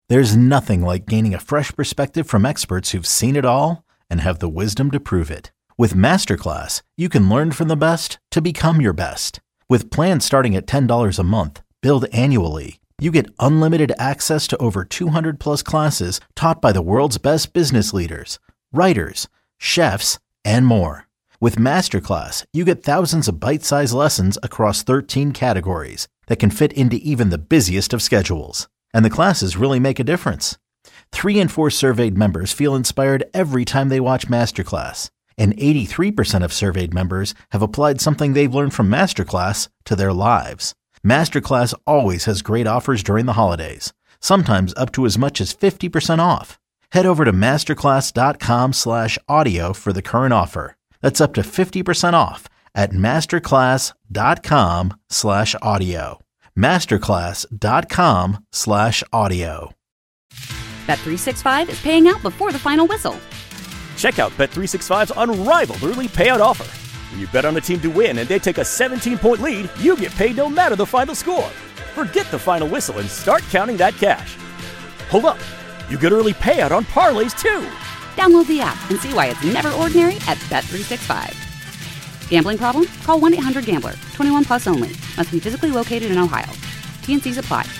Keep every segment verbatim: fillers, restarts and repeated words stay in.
There's nothing like gaining a fresh perspective from experts who've seen it all and have the wisdom to prove it. With Masterclass, you can learn from the best to become your best. With plans starting at ten dollars a month, billed annually, you get unlimited access to over two hundred plus classes taught by the world's best business leaders, writers, chefs, and more. With Masterclass, you get thousands of bite-sized lessons across thirteen categories that can fit into even the busiest of schedules. And the classes really make a difference. Three in four surveyed members feel inspired every time they watch Masterclass. And eighty-three percent of surveyed members have applied something they've learned from Masterclass to their lives. Masterclass always has great offers during the holidays, sometimes up to as much as fifty percent off. Head over to masterclass.com slash audio for the current offer. That's up to fifty percent off at masterclass.com slash audio. Masterclass.com slash audio. Bet three sixty-five is paying out before the final whistle. Check out Bet three sixty-five's unrivaled early payout offer. When you bet on a team to win and they take a seventeen-point lead, you get paid no matter the final score. Forget the final whistle and start counting that cash. Hold up. You get early payout on parlays, too. Download the app and see why it's never ordinary at Bet three sixty-five. Gambling problem? Call one eight hundred gambler. twenty-one plus only. Must be physically located in Ohio. T N Cs apply.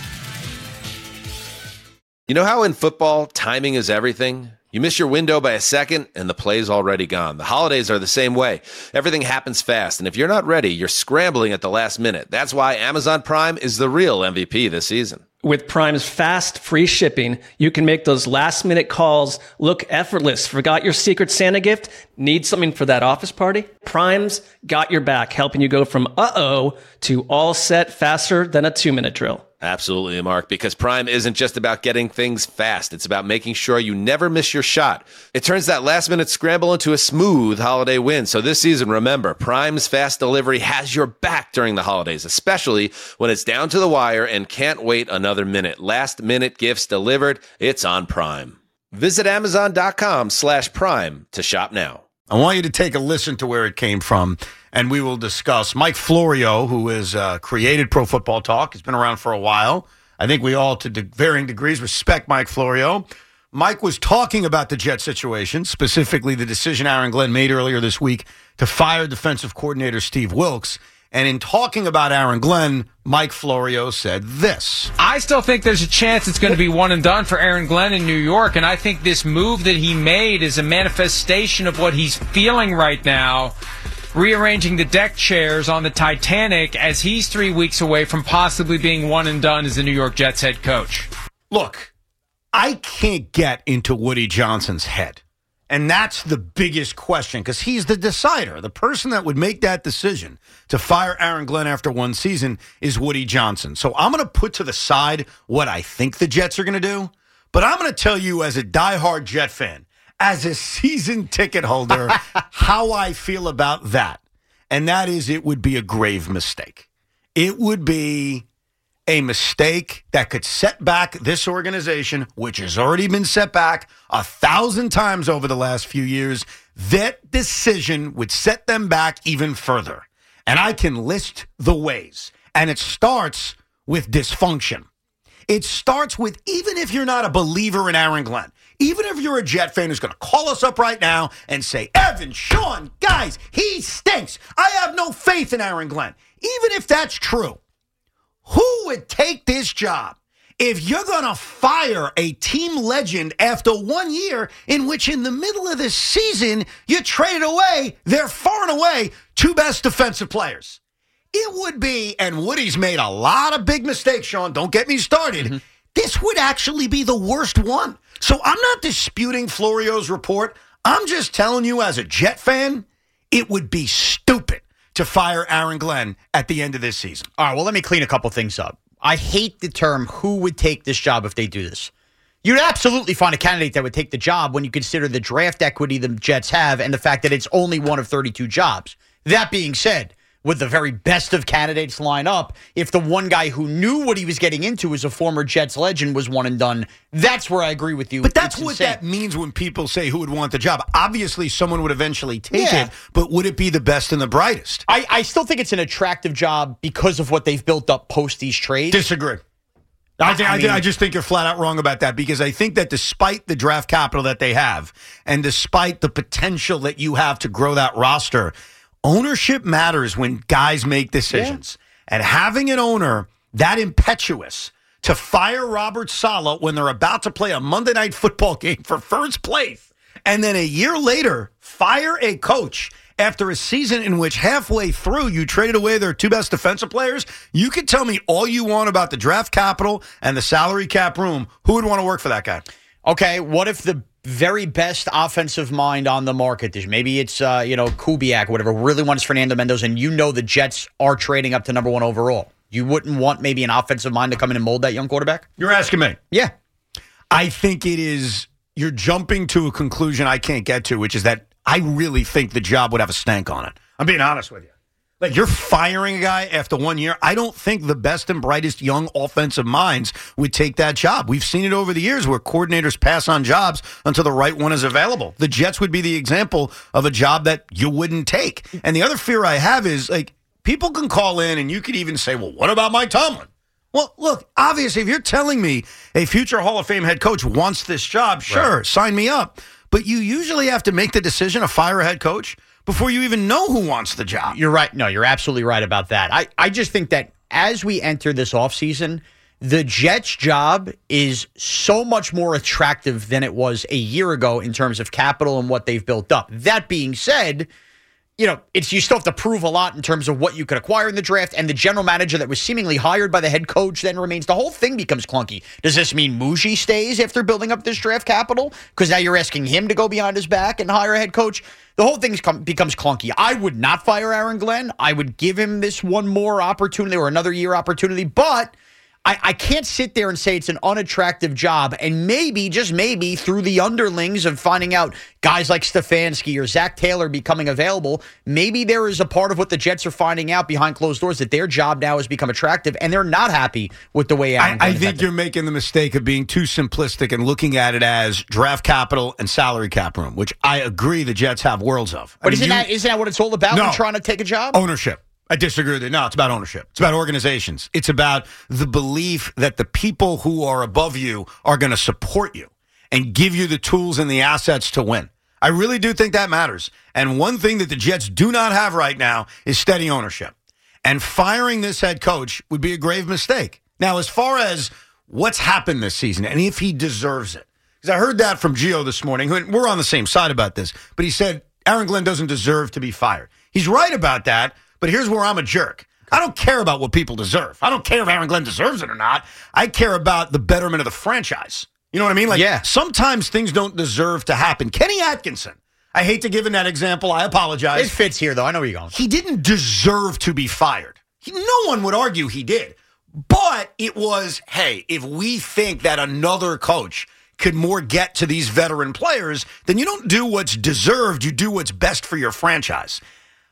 You know how in football, timing is everything? You miss your window by a second, and the play's already gone. The holidays are the same way. Everything happens fast, and if you're not ready, you're scrambling at the last minute. That's why Amazon Prime is the real M V P this season. With Prime's fast, free shipping, you can make those last-minute calls look effortless. Forgot your Secret Santa gift? Need something for that office party? Prime's got your back, helping you go from uh-oh to all set faster than a two-minute drill. Absolutely, Mark, because Prime isn't just about getting things fast. It's about making sure you never miss your shot. It turns that last-minute scramble into a smooth holiday win. So this season, remember, Prime's fast delivery has your back during the holidays, especially when it's down to the wire and can't wait another minute. Last-minute gifts delivered. It's on Prime. Visit Amazon.com slash Prime to shop now. I want you to take a listen to where it came from, and we will discuss Mike Florio, who has uh, created Pro Football Talk. He's been around for a while. I think we all, to de- varying degrees, respect Mike Florio. Mike was talking about the Jet situation, specifically the decision Aaron Glenn made earlier this week to fire defensive coordinator Steve Wilks. And in talking about Aaron Glenn, Mike Florio said this. I still think there's a chance it's going to be one and done for Aaron Glenn in New York, and I think this move that he made is a manifestation of what he's feeling right now, rearranging the deck chairs on the Titanic as he's three weeks away from possibly being one and done as the New York Jets head coach. Look, I can't get into Woody Johnson's head. And that's the biggest question, because he's the decider. The person that would make that decision to fire Aaron Glenn after one season is Woody Johnson. So I'm going to put to the side what I think the Jets are going to do. But I'm going to tell you as a diehard Jet fan, as a season ticket holder, how I feel about that. And that is, it would be a grave mistake. It would be a mistake that could set back this organization, which has already been set back a thousand times over the last few years. That decision would set them back even further. And I can list the ways. And it starts with dysfunction. It starts with, even if you're not a believer in Aaron Glenn, even if you're a Jet fan who's going to call us up right now and say, Evan, Sean, guys, he stinks. I have no faith in Aaron Glenn. Even if that's true, who would take this job if you're going to fire a team legend after one year in which in the middle of this season you traded away their far and away two best defensive players? It would be, and Woody's made a lot of big mistakes, Sean, don't get me started. Mm-hmm. This would actually be the worst one. So I'm not disputing Florio's report. I'm just telling you as a Jet fan, it would be stupid to fire Aaron Glenn at the end of this season. All right, well, let me clean a couple things up. I hate the term who would take this job if they do this. You'd absolutely find a candidate that would take the job when you consider the draft equity the Jets have and the fact that it's only one of thirty-two jobs. That being said, would the very best of candidates line up if the one guy who knew what he was getting into as a former Jets legend was one and done? That's where I agree with you. But that's it's what insane. That means when people say who would want the job. Obviously, someone would eventually take Yeah. it, but would it be the best and the brightest? I, I still think it's an attractive job because of what they've built up post these trades. Disagree. I, think, I, I, mean, I just think you're flat out wrong about that because I think that despite the draft capital that they have and despite the potential that you have to grow that roster, ownership matters when guys make decisions. Yeah. And having an owner that impetuous to fire Robert Saleh when they're about to play a Monday Night Football game for first place, and then a year later fire a coach after a season in which halfway through you traded away their two best defensive players, you can tell me all you want about the draft capital and the salary cap room. Who would want to work for that guy? Okay, what if the very best offensive mind on the market, maybe it's, uh, you know, Kubiak or whatever, really wants Fernando Mendoza, and you know the Jets are trading up to number one overall. You wouldn't want maybe an offensive mind to come in and mold that young quarterback? You're asking me? Yeah. I think it is, you're jumping to a conclusion I can't get to, which is that I really think the job would have a stank on it. I'm being honest with you. Like, you're firing a guy after one year. I don't think the best and brightest young offensive minds would take that job. We've seen it over the years where coordinators pass on jobs until the right one is available. The Jets would be the example of a job that you wouldn't take. And the other fear I have is, like, people can call in and you could even say, well, what about Mike Tomlin? Well, look, obviously, if you're telling me a future Hall of Fame head coach wants this job, sure, right. Sign me up. But you usually have to make the decision to fire a head coach before you even know who wants the job. You're right. No, you're absolutely right about that. I, I just think that as we enter this offseason, the Jets' job is so much more attractive than it was a year ago in terms of capital and what they've built up. That being said, you know, it's you still have to prove a lot in terms of what you could acquire in the draft, and the general manager that was seemingly hired by the head coach then remains. The whole thing becomes clunky. Does this mean Muji stays after building up this draft capital? Because now you're asking him to go behind his back and hire a head coach. The whole thing becomes clunky. I would not fire Aaron Glenn. I would give him this one more opportunity or another year opportunity, but I, I can't sit there and say it's an unattractive job, and maybe, just maybe, through the underlings of finding out guys like Stefanski or Zach Taylor becoming available, maybe there is a part of what the Jets are finding out behind closed doors that their job now has become attractive, and they're not happy with the way Aaron I, I think you're making the mistake of being too simplistic and looking at it as draft capital and salary cap room, which I agree the Jets have worlds of. But I mean, isn't, you, that, isn't that what it's all about no, when trying to take a job? Ownership. I disagree with it. No, it's about ownership. It's about organizations. It's about the belief that the people who are above you are going to support you and give you the tools and the assets to win. I really do think that matters. And one thing that the Jets do not have right now is steady ownership. And firing this head coach would be a grave mistake. Now, as far as what's happened this season and if he deserves it, because I heard that from Gio this morning, and we're on the same side about this, but he said Aaron Glenn doesn't deserve to be fired. He's right about that. But here's where I'm a jerk. I don't care about what people deserve. I don't care if Aaron Glenn deserves it or not. I care about the betterment of the franchise. You know what I mean? Like, yeah. Sometimes things don't deserve to happen. Kenny Atkinson. I hate to give him that example. I apologize. It fits here, though. I know where you're going. He didn't deserve to be fired. He, no one would argue he did. But it was, hey, if we think that another coach could more get to these veteran players, then you don't do what's deserved. You do what's best for your franchise.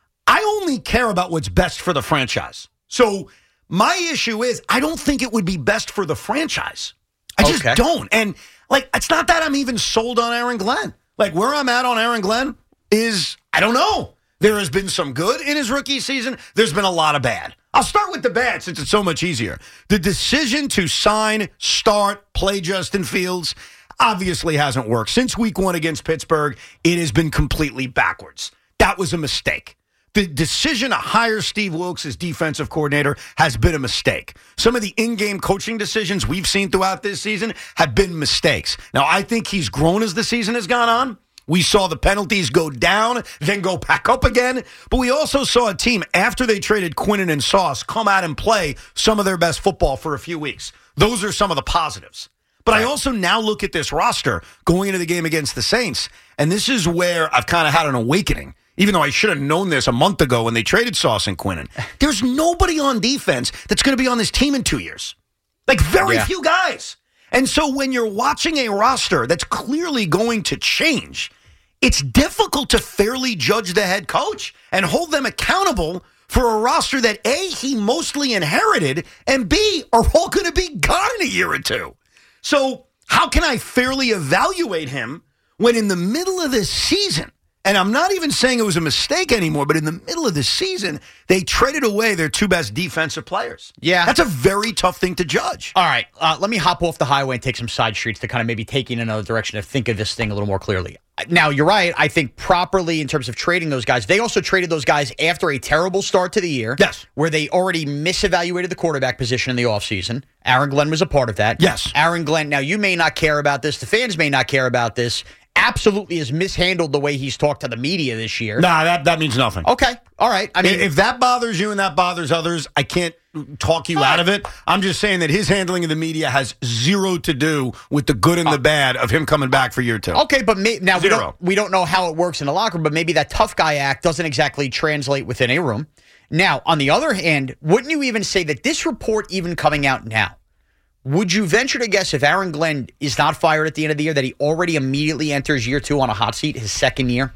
I only care about what's best for the franchise. So my issue is I don't think it would be best for the franchise. I just okay. don't. And, like, it's not that I'm even sold on Aaron Glenn. Like, where I'm at on Aaron Glenn is, I don't know. There has been some good in his rookie season. There's been a lot of bad. I'll start with the bad since it's so much easier. The decision to sign, start, play Justin Fields obviously hasn't worked. Since week one against Pittsburgh, it has been completely backwards. That was a mistake. The decision to hire Steve Wilks as defensive coordinator has been a mistake. Some of the in-game coaching decisions we've seen throughout this season have been mistakes. Now, I think he's grown as the season has gone on. We saw the penalties go down, then go back up again. But we also saw a team, after they traded Quinnen and Sauce, come out and play some of their best football for a few weeks. Those are some of the positives. But I also now look at this roster going into the game against the Saints, and this is where I've kind of had an awakening. Even though I should have known this a month ago when they traded Sauce and Quinnen. There's nobody on defense that's going to be on this team in two years. Like, very yeah. few guys. And so when you're watching a roster that's clearly going to change, it's difficult to fairly judge the head coach and hold them accountable for a roster that, A, he mostly inherited, and B, are all going to be gone in a year or two. So how can I fairly evaluate him when in the middle of this season, And I'm not even saying it was a mistake anymore, but in the middle of the season, they traded away their two best defensive players. Yeah. That's a very tough thing to judge. All right, uh, let me hop off the highway and take some side streets to kind of maybe take you in another direction to think of this thing a little more clearly. Now, you're right. I think properly in terms of trading those guys, they also traded those guys after a terrible start to the year. Yes. Where they already misevaluated the quarterback position in the offseason. Aaron Glenn was a part of that. Yes. Aaron Glenn, now you may not care about this. The fans may not care about this. Absolutely has mishandled the way he's talked to the media this year. Nah, that, that means nothing. Okay. All right. I mean, if that bothers you and that bothers others, I can't talk you out of it. I'm just saying that his handling of the media has zero to do with the good and the bad of him coming back for year two. Okay, but may, now we Zero. don't, we don't know how it works in the locker room, but maybe that tough guy act doesn't exactly translate within a room. Now, on the other hand, wouldn't you even say that this report even coming out now, would you venture to guess if Aaron Glenn is not fired at the end of the year that he already immediately enters year two on a hot seat, his second year?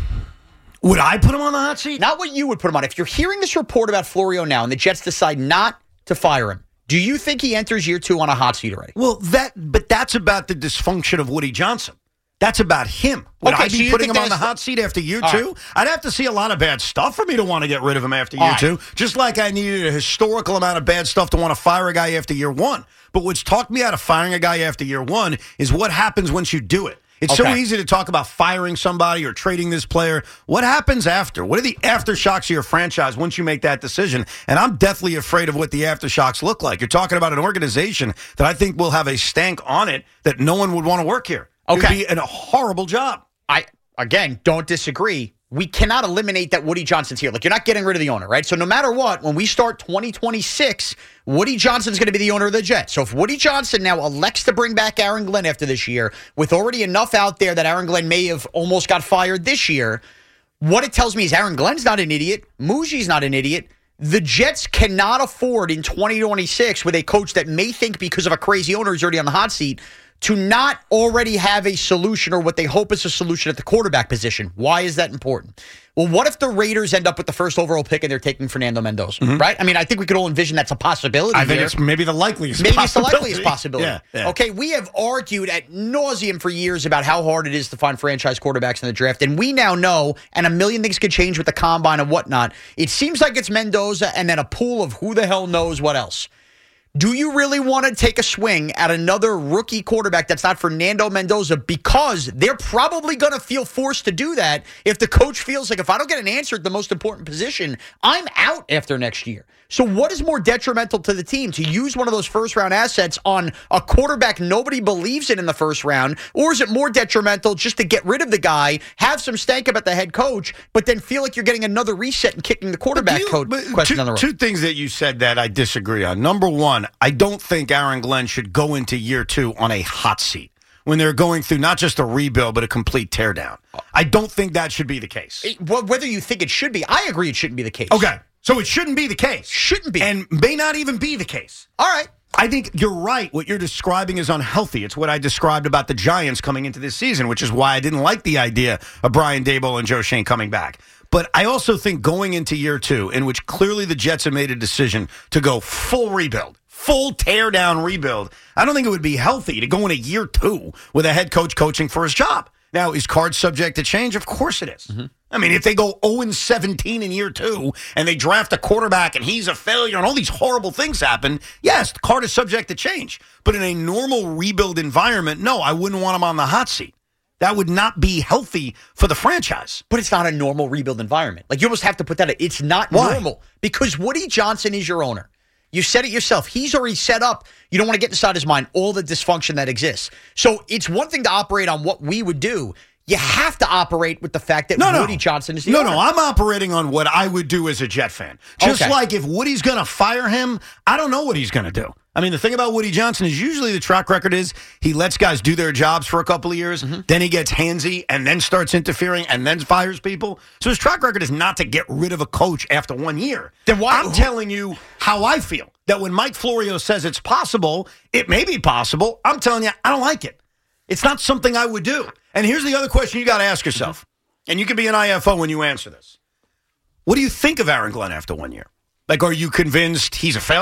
Would I put him on the hot seat? Not what you would put him on. If you're hearing this report about Florio now and the Jets decide not to fire him, do you think he enters year two on a hot seat already? Well, that, but that's about the dysfunction of Woody Johnson. That's about him. Would Okay, I so be you putting think him on the that's- hot seat after year All two? right. I'd have to see a lot of bad stuff for me to want to get rid of him after All year right. two, just like I needed a historical amount of bad stuff to want to fire a guy after year one. But what's talked me out of firing a guy after year one is what happens once you do it. It's so Okay. easy to talk about firing somebody or trading this player. What happens after? What are the aftershocks of your franchise once you make that decision? And I'm deathly afraid of what the aftershocks look like. You're talking about an organization that I think will have a stank on it that no one would want to work here. It would Okay. be a horrible job. I, again, don't disagree. We cannot eliminate that Woody Johnson's here. Like, you're not getting rid of the owner, right? So no matter what, when we start twenty twenty-six, Woody Johnson's going to be the owner of the Jets. So if Woody Johnson now elects to bring back Aaron Glenn after this year, with already enough out there that Aaron Glenn may have almost got fired this year, what it tells me is Aaron Glenn's not an idiot. Muji's not an idiot. The Jets cannot afford in twenty twenty-six with a coach that may think because of a crazy owner who's already on the hot seat to not already have a solution or what they hope is a solution at the quarterback position. Why is that important? Well, what if the Raiders end up with the first overall pick and they're taking Fernando Mendoza, mm-hmm. right? I mean, I think we could all envision that's a possibility I think here. it's maybe the likeliest Maybe possibility. it's the likeliest possibility. Yeah, yeah. Okay, we have argued at nauseum for years about how hard it is to find franchise quarterbacks in the draft, and we now know, and a million things could change with the combine and whatnot, it seems like it's Mendoza and then a pool of who the hell knows what else. Do you really want to take a swing at another rookie quarterback that's not Fernando Mendoza? Because they're probably going to feel forced to do that if the coach feels like if I don't get an answer at the most important position, I'm out after next year. So what is more detrimental to the team? To use one of those first-round assets on a quarterback nobody believes in in the first round? Or is it more detrimental just to get rid of the guy, have some stank about the head coach, but then feel like you're getting another reset and kicking the quarterback you, code but question two, on the road? Two things that you said that I disagree on. Number one, I don't think Aaron Glenn should go into year two on a hot seat when they're going through not just a rebuild, but a complete teardown. I don't think that should be the case. It, well, whether you think it should be, I agree it shouldn't be the case. Okay. So it shouldn't be the case. Shouldn't be. And may not even be the case. All right. I think you're right. What you're describing is unhealthy. It's what I described about the Giants coming into this season, which is why I didn't like the idea of Brian Daboll and Joe Schoen coming back. But I also think going into year two, in which clearly the Jets have made a decision to go full rebuild, full tear-down rebuild, I don't think it would be healthy to go into year two with a head coach coaching for his job. Now, is Card subject to change? Of course it is. Mm-hmm. I mean, if they go oh and seventeen in year two and they draft a quarterback and he's a failure and all these horrible things happen, yes, the Card is subject to change. But in a normal rebuild environment, no, I wouldn't want him on the hot seat. That would not be healthy for the franchise. But it's not a normal rebuild environment. Like, you almost have to put that in. It's not Why? normal because Woody Johnson is your owner. You said it yourself. He's already set up. You don't want to get inside his mind all the dysfunction that exists. So it's one thing to operate on what we would do. You have to operate with the fact that no, Woody no. Johnson is the no, owner. No, I'm operating on what I would do as a Jet fan. Just Okay. like if Woody's going to fire him, I don't know what he's going to do. I mean, the thing about Woody Johnson is usually the track record is he lets guys do their jobs for a couple of years, mm-hmm. then he gets handsy and then starts interfering and then fires people. So his track record is not to get rid of a coach after one year. Then why? I'm telling you how I feel. That when Mike Florio says it's possible, it may be possible. I'm telling you, I don't like it. It's not something I would do. And here's the other question you got to ask yourself. And you can be an I F O when you answer this. What do you think of Aaron Glenn after one year? Like, are you convinced he's a failure?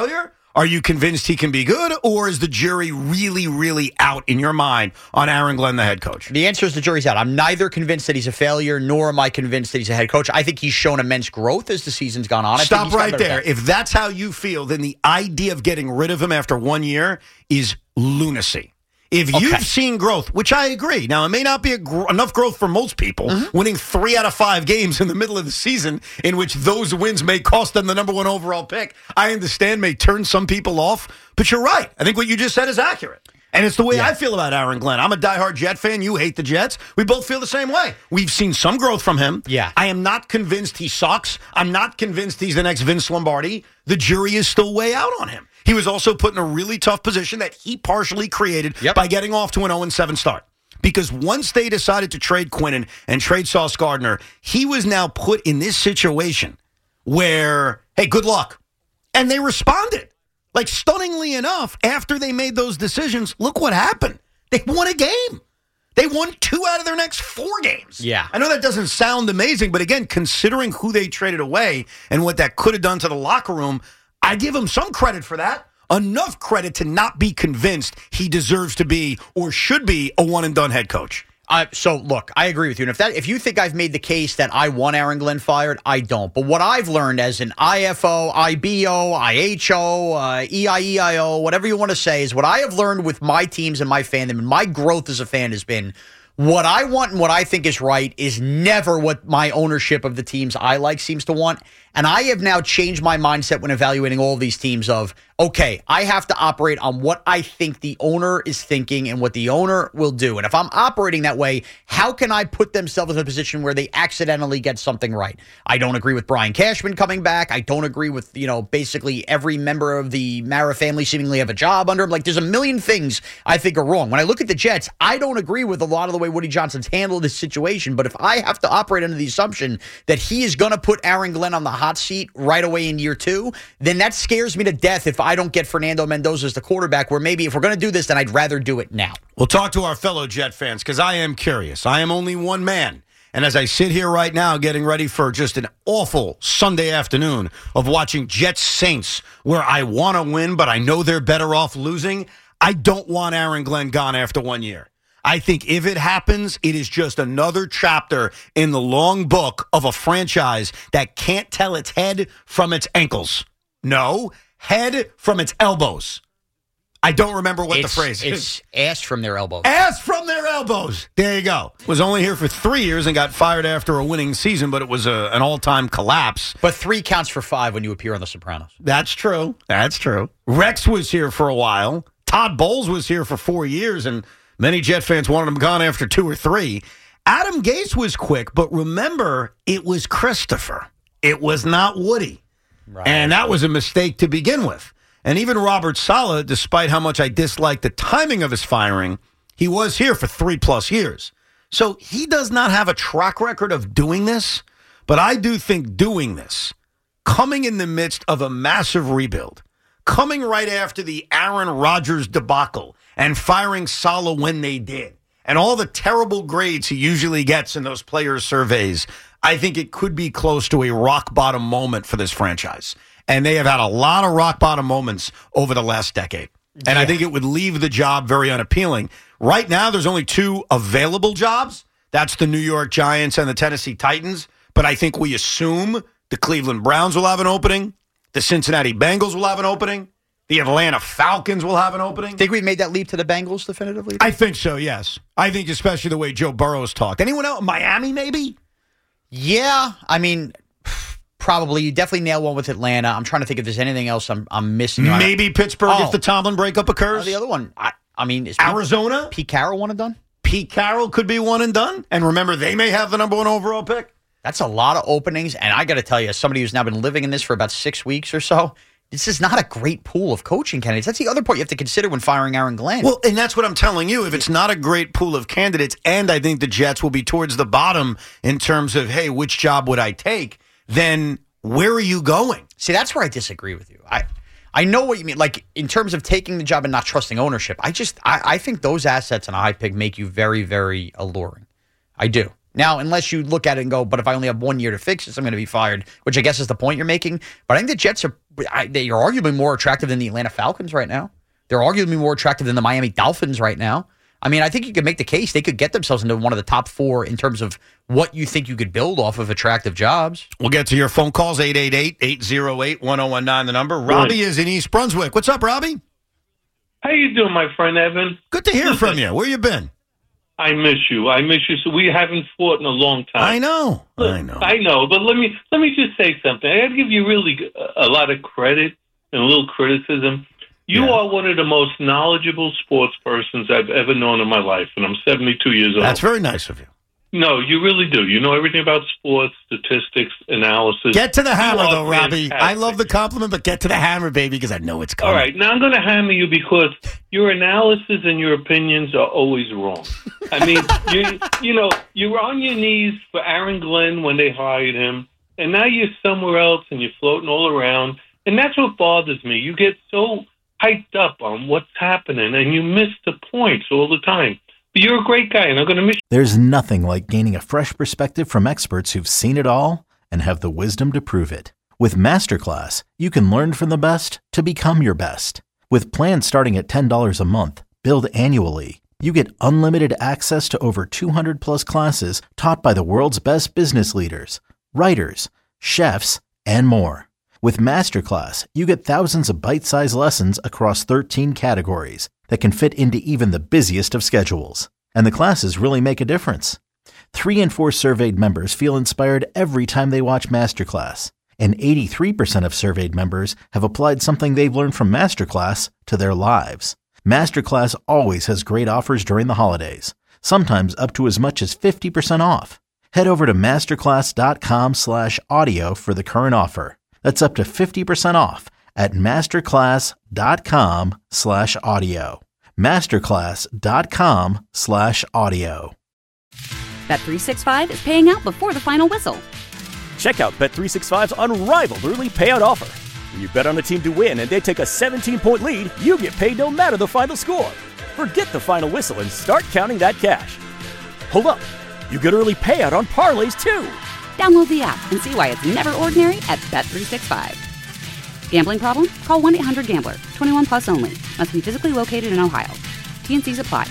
Are you convinced he can be good, or is the jury really, really out in your mind on Aaron Glenn, the head coach? The answer is the jury's out. I'm neither convinced that he's a failure, nor am I convinced that he's a head coach. I think he's shown immense growth as the season's gone on. I Stop think he's right gotten there. better. If that's how you feel, then the idea of getting rid of him after one year is lunacy. If Okay. you've seen growth, which I agree, now it may not be a gr- enough growth for most people, Mm-hmm. winning three out of five games in the middle of the season, in which those wins may cost them the number one overall pick. I understand may turn some people off, but you're right. I think what you just said is accurate. And it's the way Yeah. I feel about Aaron Glenn. I'm a diehard Jet fan. You hate the Jets. We both feel the same way. We've seen some growth from him. Yeah. I am not convinced he sucks. I'm not convinced he's the next Vince Lombardi. The jury is still way out on him. He was also put in a really tough position that he partially created Yep. by getting off to an oh and seven start. Because once they decided to trade Quinnen and trade Sauce Gardner, he was now put in this situation where, hey, good luck. And they responded. Like, stunningly enough, after they made those decisions, look what happened. They won a game. They won two out of their next four games. Yeah. I know that doesn't sound amazing, but again, considering who they traded away and what that could have done to the locker room, I give him some credit for that. Enough credit to not be convinced he deserves to be or should be a one-and-done head coach. Uh, so, look, I agree with you. And if that, if you think I've made the case that I want Aaron Glenn fired, I don't. But what I've learned as an I F O, I B O, I H O, uh, E I E I O, whatever you want to say, is what I have learned with my teams and my fandom and my growth as a fan has been what I want and what I think is right is never what my ownership of the teams I like seems to want. And I have now changed my mindset when evaluating all of these teams of, okay, I have to operate on what I think the owner is thinking and what the owner will do. And if I'm operating that way, how can I put themselves in a position where they accidentally get something right? I don't agree with Brian Cashman coming back. I don't agree with, you know, basically every member of the Mara family seemingly have a job under him. Like, there's a million things I think are wrong. When I look at the Jets, I don't agree with a lot of the way Woody Johnson's handled this situation. But if I have to operate under the assumption that he is going to put Aaron Glenn on the hot seat right away in year two, then that scares me to death if I don't get Fernando Mendoza as the quarterback, where maybe if we're going to do this, then I'd rather do it now. We'll talk to our fellow Jet fans because I am curious. I am only one man. And as I sit here right now getting ready for just an awful Sunday afternoon of watching Jets Saints where I want to win, but I know they're better off losing, I don't want Aaron Glenn gone after one year. I think if it happens, it is just another chapter in the long book of a franchise that can't tell its head from its ankles. No, head from its elbows. I don't remember what It's, the phrase is. it's ass from their elbows. Ass from their elbows. There you go. Was only here for three years and got fired after a winning season, but it was a, an all-time collapse. But three counts for five when you appear on The Sopranos. That's true. That's true. Rex was here for a while. Todd Bowles was here for four years, and many Jet fans wanted him gone after two or three. Adam Gase was quick, but remember, it was Christopher. It was not Woody. Right. And that was a mistake to begin with. And even Robert Saleh, despite how much I dislike the timing of his firing, he was here for three-plus years. So he does not have a track record of doing this, but I do think doing this, coming in the midst of a massive rebuild, coming right after the Aaron Rodgers debacle and firing Saleh when they did, and all the terrible grades he usually gets in those players' surveys, I think it could be close to a rock-bottom moment for this franchise. And they have had a lot of rock-bottom moments over the last decade. And yeah. I think it would leave the job very unappealing. Right now, there's only two available jobs. That's the New York Giants and the Tennessee Titans. But I think we assume the Cleveland Browns will have an opening. The Cincinnati Bengals will have an opening. The Atlanta Falcons will have an opening. Think we made that leap to the Bengals definitively? I think so, yes. I think especially the way Joe Burrow's talked. Anyone else? Miami, maybe? Yeah. I mean, probably. You definitely nailed one with Atlanta. I'm trying to think if there's anything else I'm I'm missing. Maybe Pittsburgh oh. if the Tomlin breakup occurs. Oh, the other one, I, I mean, is Arizona? Pete, Pete Carroll one and done? Pete Carroll could be one and done. And remember, they may have the number one overall pick. That's a lot of openings. And I got to tell you, as somebody who's now been living in this for about six weeks or so, this is not a great pool of coaching candidates. That's the other part you have to consider when firing Aaron Glenn. Well, and that's what I'm telling you. If it's not a great pool of candidates, and I think the Jets will be towards the bottom in terms of, hey, which job would I take, then where are you going? See, that's where I disagree with you. I I know what you mean. Like, in terms of taking the job and not trusting ownership, I just, I, I think those assets and a high pick make you very, very alluring. I do. Now, unless you look at it and go, but if I only have one year to fix this, I'm going to be fired, which I guess is the point you're making. But I think the Jets are I, they are arguably more attractive than the Atlanta Falcons right now. They're arguably more attractive than the Miami Dolphins right now. I mean, I think you could make the case they could get themselves into one of the top four in terms of what you think you could build off of attractive jobs. We'll get to your phone calls, eight eight eight, eight oh eight, one oh one nine, the number. Robbie is in East Brunswick. What's up, Robbie? How you doing, my friend Evan? Good to hear from you. Where you been? I miss you. I miss you. So we haven't fought in a long time. I know. Look, I know. I know. But let me let me just say something. I got to give you really a lot of credit and a little criticism. You Yeah. are one of the most knowledgeable sports persons I've ever known in my life, and I'm seventy-two years old. That's very nice of you. No, you really do. You know everything about sports, statistics, analysis. Get to the hammer, You are though, Robbie. fantastic. I love the compliment, but get to the hammer, baby, because I know it's coming. All right, now I'm going to hammer you because your analysis and your opinions are always wrong. I mean, you you know, you were on your knees for Aaron Glenn when they hired him, and now you're somewhere else and you're floating all around, and that's what bothers me. You get so hyped up on what's happening, and you miss the points all the time. But you're a great guy, and I'm going to miss you. There's nothing like gaining a fresh perspective from experts who've seen it all and have the wisdom to prove it. With Masterclass, you can learn from the best to become your best. With plans starting at ten dollars a month, billed annually, you get unlimited access to over two hundred plus classes taught by the world's best business leaders, writers, chefs, and more. With Masterclass, you get thousands of bite-sized lessons across thirteen categories that can fit into even the busiest of schedules. And the classes really make a difference. Three in four surveyed members feel inspired every time they watch Masterclass. And eighty-three percent of surveyed members have applied something they've learned from Masterclass to their lives. Masterclass always has great offers during the holidays, sometimes up to as much as fifty percent off. Head over to masterclass.com slash audio for the current offer. That's up to fifty percent off at masterclass.com slash audio. Masterclass.com slash audio. Bet three sixty-five is paying out before the final whistle. Check out Bet three sixty-five's unrivaled early payout offer. When you bet on a team to win and they take a seventeen-point lead, you get paid no matter the final score. Forget the final whistle and start counting that cash. Hold up. You get early payout on parlays, too. Download the app and see why it's never ordinary at Bet three sixty-five. Gambling problem? Call one eight hundred gambler. twenty-one plus only. Must be physically located in Ohio. T and C's apply.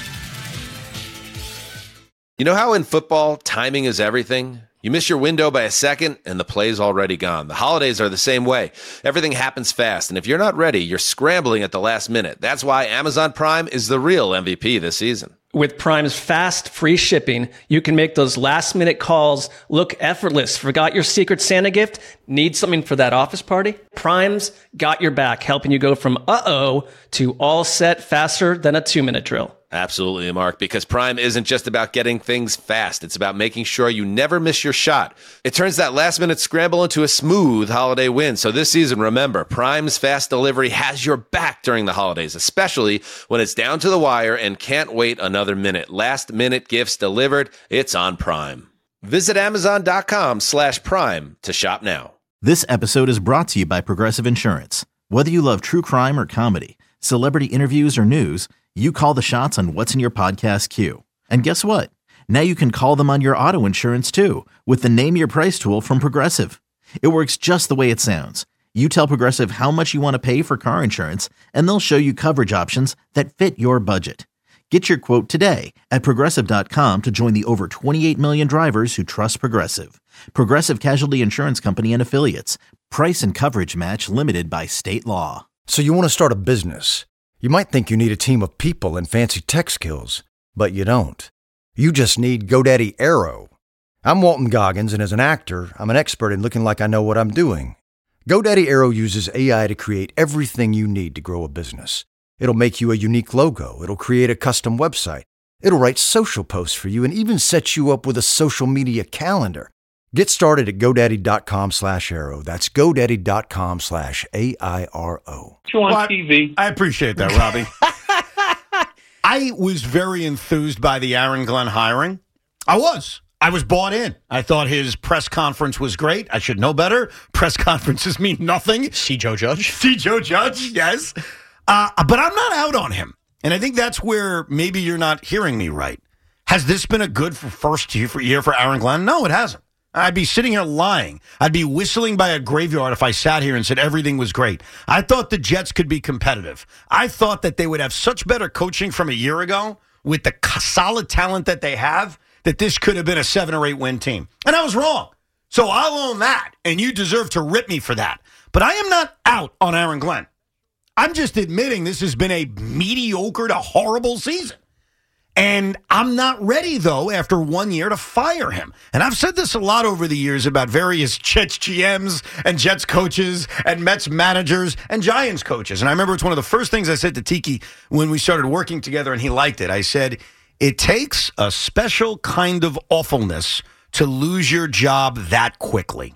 You know how in football, timing is everything? You miss your window by a second, and the play's already gone. The holidays are the same way. Everything happens fast, and if you're not ready, you're scrambling at the last minute. That's why Amazon Prime is the real M V P this season. With Prime's fast, free shipping, you can make those last-minute calls look effortless. Forgot your Secret Santa gift? Need something for that office party? Prime's got your back, helping you go from uh-oh to all set faster than a two-minute drill. Absolutely, Mark, because Prime isn't just about getting things fast. It's about making sure you never miss your shot. It turns that last-minute scramble into a smooth holiday win. So this season, remember, Prime's fast delivery has your back during the holidays, especially when it's down to the wire and can't wait another minute. Last-minute gifts delivered. It's on Prime. Visit Amazon.com slash Prime to shop now. This episode is brought to you by Progressive Insurance. Whether you love true crime or comedy, celebrity interviews or news, you call the shots on what's in your podcast queue. And guess what? Now you can call them on your auto insurance too with the Name Your Price tool from Progressive. It works just the way it sounds. You tell Progressive how much you want to pay for car insurance, and they'll show you coverage options that fit your budget. Get your quote today at Progressive dot com to join the over twenty-eight million drivers who trust Progressive. Progressive Casualty Insurance Company and Affiliates. Price and coverage match limited by state law. So you want to start a business. You might think you need a team of people and fancy tech skills, but you don't. You just need GoDaddy Aero. I'm Walton Goggins, and as an actor, I'm an expert in looking like I know what I'm doing. GoDaddy Aero uses A I to create everything you need to grow a business. It'll make you a unique logo. It'll create a custom website. It'll write social posts for you and even set you up with a social media calendar. Get started at GoDaddy.com slash Aero. That's GoDaddy.com slash A I R O. You on Well, T V. I appreciate that, Robbie. I was very enthused by the Aaron Glenn hiring. I was. I was bought in. I thought his press conference was great. I should know better. Press conferences mean nothing. See Joe Judge. See Joe Judge, yes. Uh, but I'm not out on him. And I think that's where maybe you're not hearing me right. Has this been a good for first year for, year for Aaron Glenn? No, it hasn't. I'd be sitting here lying. I'd be whistling by a graveyard if I sat here and said everything was great. I thought the Jets could be competitive. I thought that they would have such better coaching from a year ago with the solid talent that they have that this could have been a seven or eight win team. And I was wrong. So I'll own that, and you deserve to rip me for that. But I am not out on Aaron Glenn. I'm just admitting this has been a mediocre to horrible season. And I'm not ready, though, after one year to fire him. And I've said this a lot over the years about various Jets G Ms and Jets coaches and Mets managers and Giants coaches. And I remember it's one of the first things I said to Tiki when we started working together, and he liked it. I said, it takes a special kind of awfulness to lose your job that quickly.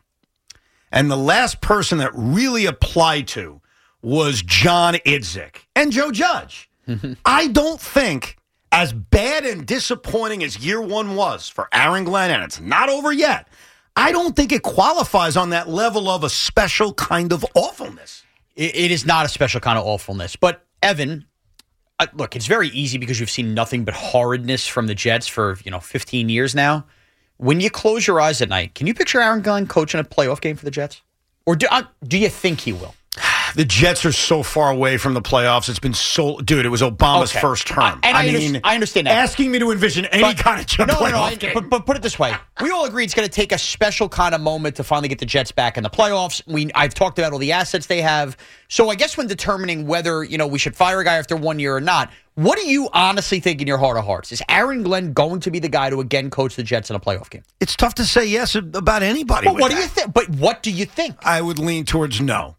And the last person that really applied to was John Idzik and Joe Judge. I don't think, as bad and disappointing as year one was for Aaron Glenn, and it's not over yet, I don't think it qualifies on that level of a special kind of awfulness. It, it is not a special kind of awfulness. But, Evan, uh, look, it's very easy because you've seen nothing but horridness from the Jets for, you know, fifteen years now. When you close your eyes at night, can you picture Aaron Glenn coaching a playoff game for the Jets? Or do, uh, do you think he will? The Jets are so far away from the playoffs. It's been so... Dude, it was Obama's okay. first term. I, and I, I under, mean... I understand that. Asking me to envision any but, kind of no, playoff no, no, game. But, but put it this way. We all agree it's going to take a special kind of moment to finally get the Jets back in the playoffs. We I've talked about all the assets they have. So I guess when determining whether, you know, we should fire a guy after one year or not, what do you honestly think in your heart of hearts? Is Aaron Glenn going to be the guy to again coach the Jets in a playoff game? It's tough to say yes about anybody. But what that. do you think? But what do you think? I would lean towards no.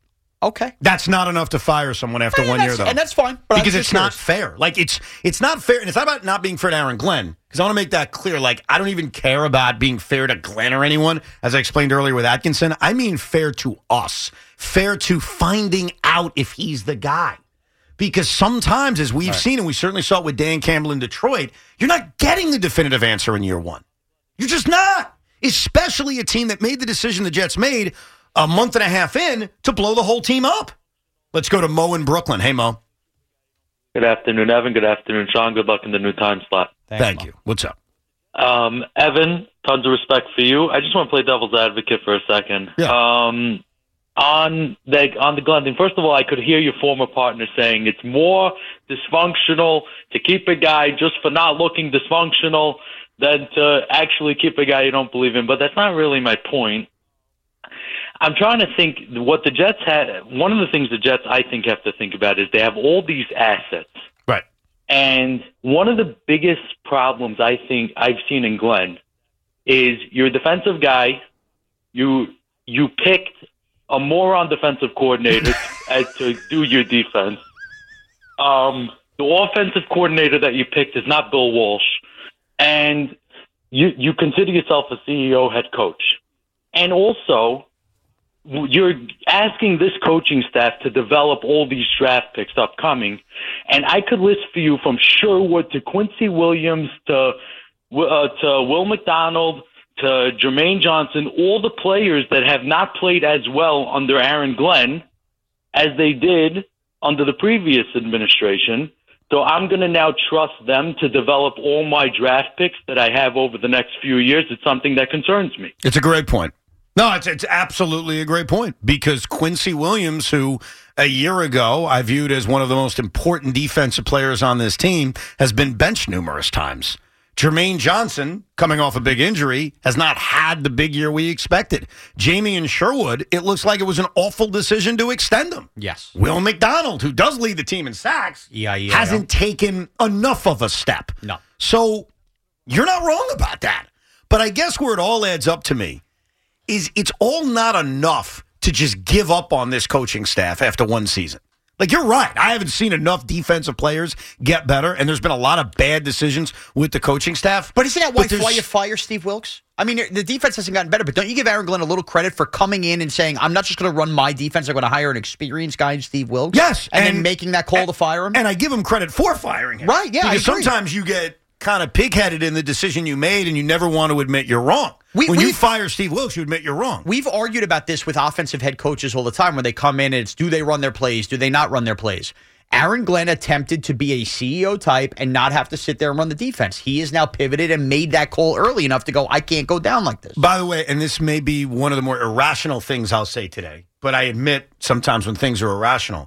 Okay. That's not enough to fire someone after and one year, though. And that's fine. But because it's not fair. Like, it's it's not fair. And it's not about not being fair to Aaron Glenn. Because I want to make that clear. Like, I don't even care about being fair to Glenn or anyone. As I explained earlier with Atkinson, I mean fair to us. Fair to finding out if he's the guy. Because sometimes, as we've right. seen, and we certainly saw it with Dan Campbell in Detroit, you're not getting the definitive answer in year one. You're just not. Especially a team that made the decision the Jets made a month and a half in to blow the whole team up. Let's go to Mo in Brooklyn. Hey, Mo. Good afternoon, Evan. Good afternoon, Sean. Good luck in the new time slot. Thanks, Thank Mo. you. What's up? Um, Evan, tons of respect for you. I just want to play devil's advocate for a second. Yeah. Um, on the, on the Glenn thing, first of all, I could hear your former partner saying it's more dysfunctional to keep a guy just for not looking dysfunctional than to actually keep a guy you don't believe in. But that's not really my point. I'm trying to think what the Jets had. One of the things the Jets, I think, have to think about is they have all these assets. Right. And one of the biggest problems I think I've seen in Glenn is you're a defensive guy. You you picked a moron defensive coordinator as to do your defense. Um, the offensive coordinator that you picked is not Bill Walsh. And you, you consider yourself a C E O head coach. And also, you're asking this coaching staff to develop all these draft picks upcoming, and I could list for you from Sherwood to Quincy Williams to uh, to Will McDonald to Jermaine Johnson, all the players that have not played as well under Aaron Glenn as they did under the previous administration. So I'm going to now trust them to develop all my draft picks that I have over the next few years. It's something that concerns me. It's a great point. No, it's it's absolutely a great point because Quincy Williams, who a year ago I viewed as one of the most important defensive players on this team, has been benched numerous times. Jermaine Johnson, coming off a big injury, has not had the big year we expected. Jamie and Sherwood, it looks like it was an awful decision to extend him. Yes. Will McDonald, who does lead the team in sacks, yeah, yeah, hasn't yeah. taken enough of a step. No. So you're not wrong about that. But I guess where it all adds up to me is it's all not enough to just give up on this coaching staff after one season. Like, you're right. I haven't seen enough defensive players get better, and there's been a lot of bad decisions with the coaching staff. But isn't that why, why you fire Steve Wilks? I mean, the defense hasn't gotten better, but don't you give Aaron Glenn a little credit for coming in and saying, I'm not just going to run my defense, I'm going to hire an experienced guy in Steve Wilks? Yes. And, and then making that call and, to fire him? And I give him credit for firing him. Right, yeah, Because sometimes you get kind of pig-headed in the decision you made, and you never want to admit you're wrong. We, when you fire Steve Wilks, you admit you're wrong. We've argued about this with offensive head coaches all the time when they come in and it's do they run their plays, do they not run their plays? Aaron Glenn attempted to be a C E O type and not have to sit there and run the defense. He is now pivoted and made that call early enough to go, I can't go down like this. By the way, and this may be one of the more irrational things I'll say today, but I admit sometimes when things are irrational,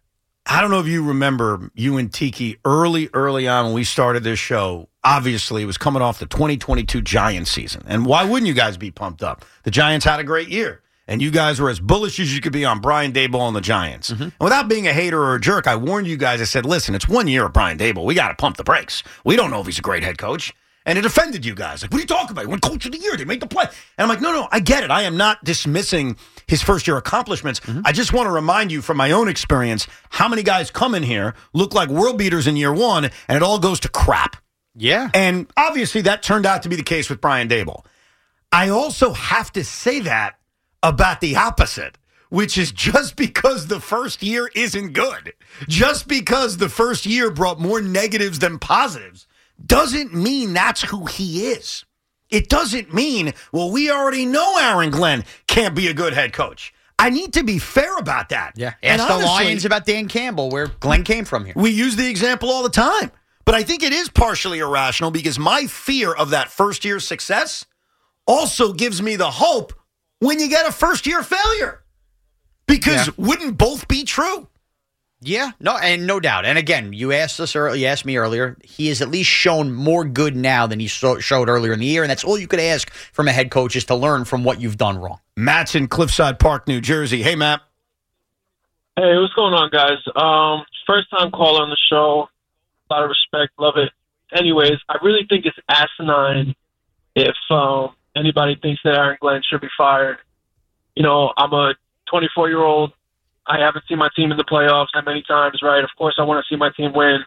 I don't know if you remember you and Tiki early, early on when we started this show. Obviously, it was coming off the twenty twenty-two Giants season. And why wouldn't you guys be pumped up? The Giants had a great year. And you guys were as bullish as you could be on Brian Daboll and the Giants. Mm-hmm. And without being a hater or a jerk, I warned you guys. I said, listen, it's one year of Brian Daboll. We got to pump the brakes. We don't know if he's a great head coach. And it offended you guys. Like, what are you talking about? He won coach of the year. They made the play. And I'm like, no, no, I get it. I am not dismissing his first-year accomplishments. Mm-hmm. I just want to remind you from my own experience how many guys come in here, look like world beaters in year one, and it all goes to crap. Yeah. And obviously that turned out to be the case with Brian Daboll. I also have to say that about the opposite, which is just because the first year isn't good, just because the first year brought more negatives than positives, doesn't mean that's who he is. It doesn't mean, well, we already know Aaron Glenn can't be a good head coach. I need to be fair about that. Yeah. And Ask the honestly, Lions about Dan Campbell, where Glenn came from here. We use the example all the time. But I think it is partially irrational because my fear of that first-year success also gives me the hope when you get a first-year failure. Because yeah. wouldn't both be true? Yeah, no, and no doubt. And again, you asked us earlier, you asked me earlier, he has at least shown more good now than he so, showed earlier in the year, and that's all you could ask from a head coach is to learn from what you've done wrong. Matt's in Cliffside Park, New Jersey. Hey, Matt. Hey, what's going on, guys? Um, first time caller on the show. A lot of respect, love it. Anyways, I really think it's asinine if um, anybody thinks that Aaron Glenn should be fired. You know, I'm a twenty-four-year-old. I haven't seen my team in the playoffs that many times, right? Of course, I want to see my team win.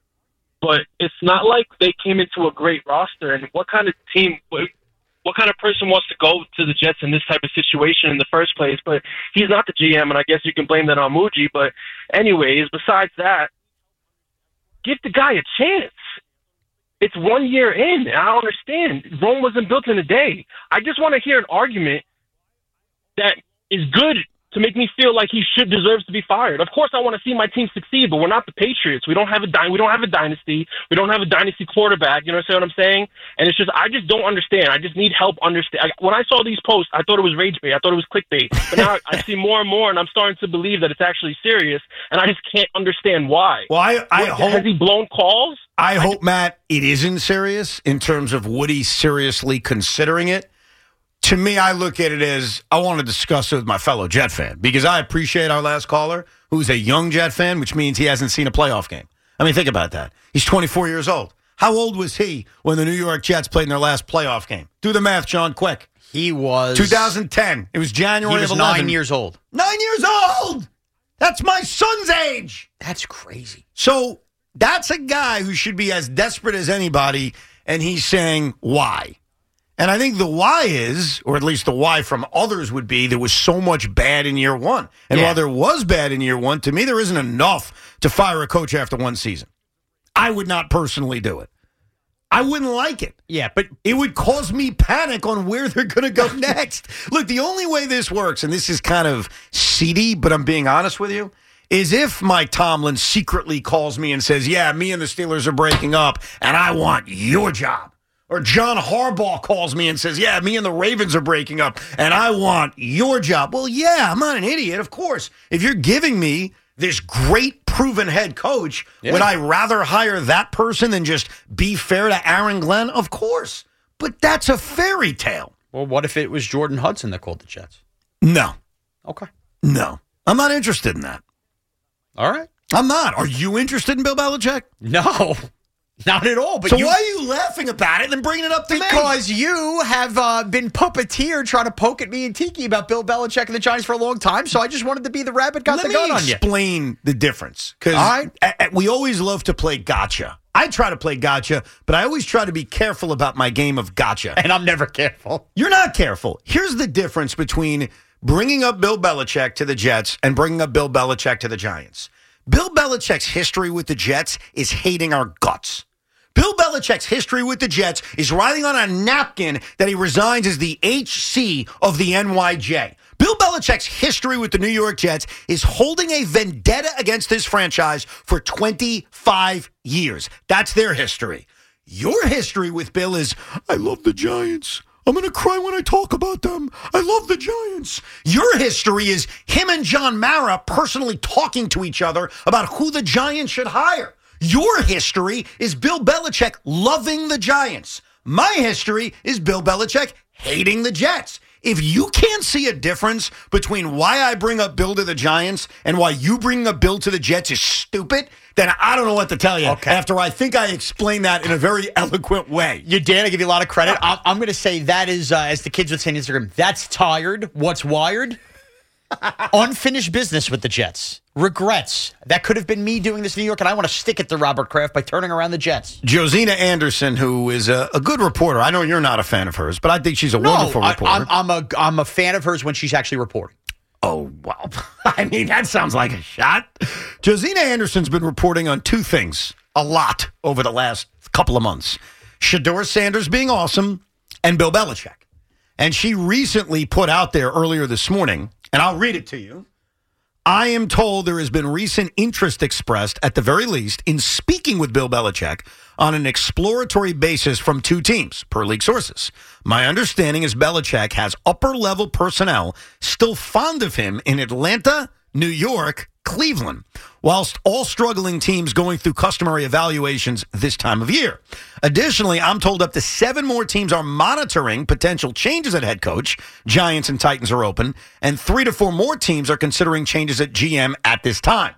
But it's not like they came into a great roster. And what kind of team, what, what kind of person wants to go to the Jets in this type of situation in the first place? But he's not the G M, and I guess you can blame that on Muji. But anyways, besides that, give the guy a chance. It's one year in. I don't understand. Rome wasn't built in a day. I just want to hear an argument that is good to make me feel like he should deserves to be fired. Of course, I want to see my team succeed, but we're not the Patriots. We don't have a dy- we don't have a dynasty. We don't have a dynasty quarterback. You know what I'm saying? And it's just I just don't understand. I just need help understand. I, when I saw these posts, I thought it was rage bait. I thought it was clickbait. But now I see more and more, and I'm starting to believe that it's actually serious. And I just can't understand why. Well, I, I what, hope has he blown calls? I, I hope Matt, it isn't serious in terms of Woody seriously considering it. To me, I look at it as I want to discuss it with my fellow Jet fan because I appreciate our last caller, who's a young Jet fan, which means he hasn't seen a playoff game. I mean, think about that. He's twenty-four years old. How old was he when the New York Jets played in their last playoff game? Do the math, John, quick. He was... two thousand ten. It was January he was of eleven. nine years old. Nine years old! That's my son's age! That's crazy. So that's a guy who should be as desperate as anybody, and he's saying, why? And I think the why is, or at least the why from others would be, there was so much bad in year one. And yeah. while there was bad in year one, to me, there isn't enough to fire a coach after one season. I would not personally do it. I wouldn't like it. Yeah, but it would cause me panic on where they're going to go next. Look, the only way this works, and this is kind of seedy, but I'm being honest with you, is if Mike Tomlin secretly calls me and says, yeah, me and the Steelers are breaking up, and I want your job. Or John Harbaugh calls me and says, yeah, me and the Ravens are breaking up, and I want your job. Well, yeah, I'm not an idiot, of course. If you're giving me this great proven head coach, yeah. would I rather hire that person than just be fair to Aaron Glenn? Of course. But that's a fairy tale. Well, what if it was Jordan Hudson that called the Jets? No. Okay. No. I'm not interested in that. All right. I'm not. Are you interested in Bill Belichick? No. Not at all. But so you, why are you laughing about it and bringing it up to because me? Because you have uh, been puppeteer trying to poke at me and Tiki about Bill Belichick and the Giants for a long time, so I just wanted to be the rabbit got Let the gun on you. Let me explain the difference. Because right. we always love to play gotcha. I try to play gotcha, but I always try to be careful about my game of gotcha. And I'm never careful. You're not careful. Here's the difference between bringing up Bill Belichick to the Jets and bringing up Bill Belichick to the Giants. Bill Belichick's history with the Jets is hating our guts. Bill Belichick's history with the Jets is writing on a napkin that he resigns as the H C of the N Y J. Bill Belichick's history with the New York Jets is holding a vendetta against his franchise for twenty-five years. That's their history. Your history with Bill is, I love the Giants. I'm going to cry when I talk about them. I love the Giants. Your history is him and John Mara personally talking to each other about who the Giants should hire. Your history is Bill Belichick loving the Giants. My history is Bill Belichick hating the Jets. If you can't see a difference between why I bring up Bill to the Giants and why you bring up Bill to the Jets is stupid, then I don't know what to tell you. Okay. After I think I explained that in a very eloquent way. You did. I give you a lot of credit. I'm, I'm going to say that is, uh, as the kids would say on Instagram, that's tired. What's wired? Unfinished business with the Jets. Regrets. That could have been me doing this in New York, and I want to stick it to Robert Kraft by turning around the Jets. Josina Anderson, who is a, a good reporter. I know you're not a fan of hers, but I think she's a no, wonderful I, reporter. I'm, I'm, a, I'm a fan of hers when she's actually reporting. Oh, well, I mean, that sounds like a shot. Josina Anderson's been reporting on two things a lot over the last couple of months. Shedeur Sanders being awesome and Bill Belichick. And she recently put out there earlier this morning, and I'll read it to you. I am told there has been recent interest expressed, at the very least, in speaking with Bill Belichick on an exploratory basis from two teams, per league sources. My understanding is Belichick has upper-level personnel still fond of him in Atlanta, New York, Cleveland, whilst all struggling teams going through customary evaluations this time of year. Additionally, I'm told up to seven more teams are monitoring potential changes at head coach. Giants and Titans are open, and three to four more teams are considering changes at G M at this time.